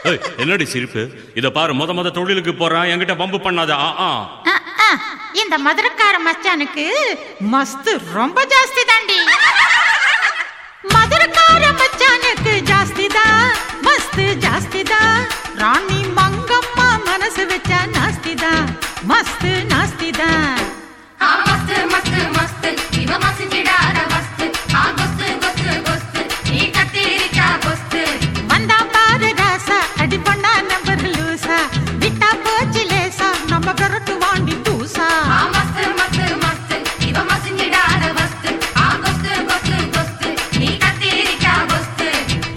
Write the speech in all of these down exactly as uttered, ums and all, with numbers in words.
என்னடி சிரிப்பு? இத பாரு, முத முத தொழிலுக்கு போறான், என்கிட்ட பம்பு பண்ணாத. இந்த மதுரக்கார மச்சானுக்கு மஸ்து ரொம்ப ஜாஸ்தி தாண்டி. மதுரக்கார மச்சானுக்கு ஜாஸ்தி தான், மஸ்து ஜாஸ்தி தான். ராணி மங்கம்மா மனசு வச்சா நாஸ்தி தான், மஸ்து நாஸ்தி தான். மஸ்து மஸ்து மஸ்து இவ மசிஞ்சிடாத மஸ்து. ஆ கொஸ்து கொஸ்து கொஸ்து நீ கத்திரிக்கா கொஸ்து. வந்தா பாரு ராசா, அடி பண்ணா நம்பர் லூசா. விட்டா போச்சு லேசா, நம்ம விரட்டு வாண்டி தூசா. மஸ்து மஸ்து மஸ்து இவ மசிஞ்சிடாத மஸ்து. ஆ கொஸ்து கொஸ்து கொஸ்து நீ கத்திரிக்கா கொஸ்து.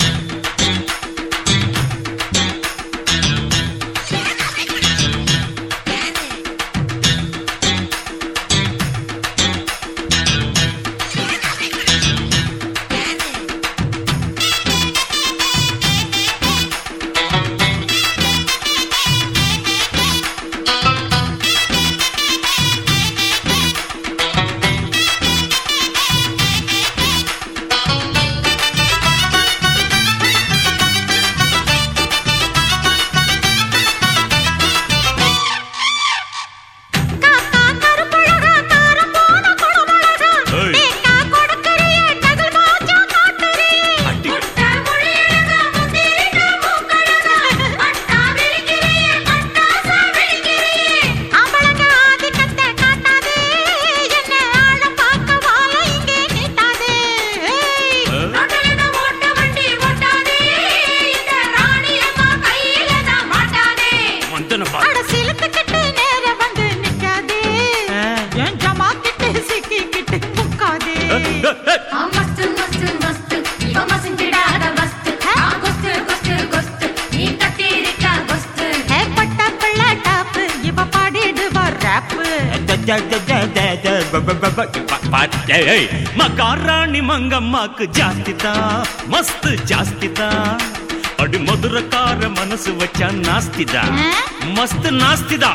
மகாராணி மங்கம்மாக்கு ஜாஸ்திதா, மஸ்து ஜாஸ்திதா. அடி மதுரக்கார மனசு வச்சா நாஸ்திதா, மஸ்து நாஸ்திதா.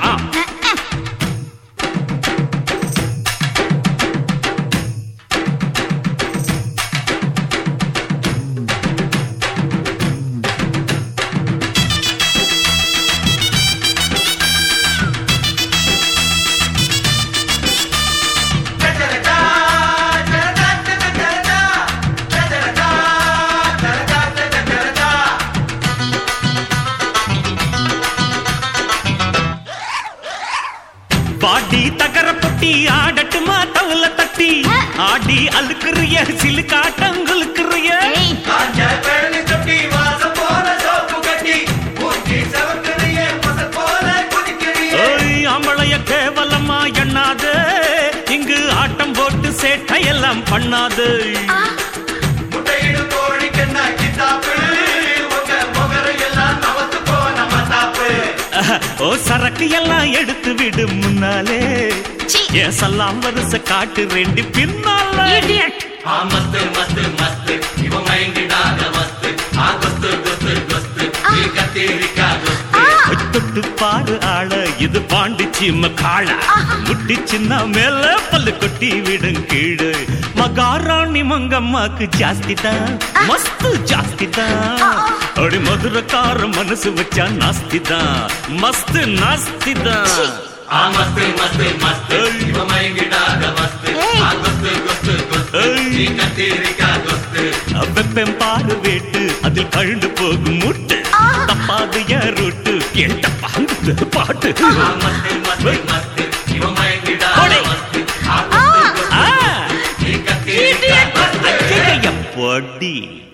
பாடி தகர பொட்டி ஆடட்டுமா தவுல தட்டி. ஆடி அழுக்குறிய சிலுக்காட்டங்குலுக்குறிய. ஆம்பளைய கேவலமா எண்ணாது, இங்கு ஆட்டம் போட்டு சேட்டையெல்லாம் பண்ணாது. ஓ சரக்கு எல்லாம் எடுத்து விடு முன்னாலே, என் சல்லாம் வருஷ காட்டு ரெண்டு பின்னால. மஸ்து மஸ்து மஸ்து இவ மயங்கிடாத மஸ்து. ஆ கொஸ்து கொஸ்து கொஸ்து நீ கத்திரிக்கா கொஸ்து. தொட்டு பாரு ஆள, இது பாண்டிச்சி மக்காள. முட்டி சின்ன மேல பல்லு கொட்டி விடும் கீழே. மகாராணி மங்கம்மாக்கு ஜாஸ்திதான், மஸ்து ஜாஸ்திதான். அடி மதுரக்கார மனசு வச்சா நாஸ்திதான், மஸ்து நாஸ்திதான். மஸ்து மஸ்து மஸ்து இவ மயங்கிடாத மஸ்து. ஆ கொஸ்து கொஸ்து கொஸ்து நீ கத்திரிக்கா கொஸ்து. வெப்பம் பாரு வேட்டு, அதில் கழுந்து போகும் முட்டு. தப்பாது யாரோட்டு கேட்ட பாங்கு பாட்டு. மஸ்து மஸ்து மஸ்து இவ மயங்கிடாத மஸ்து. ஆ கொஸ்து கொஸ்து நீ கத்திரிக்கா கொஸ்து. பொடி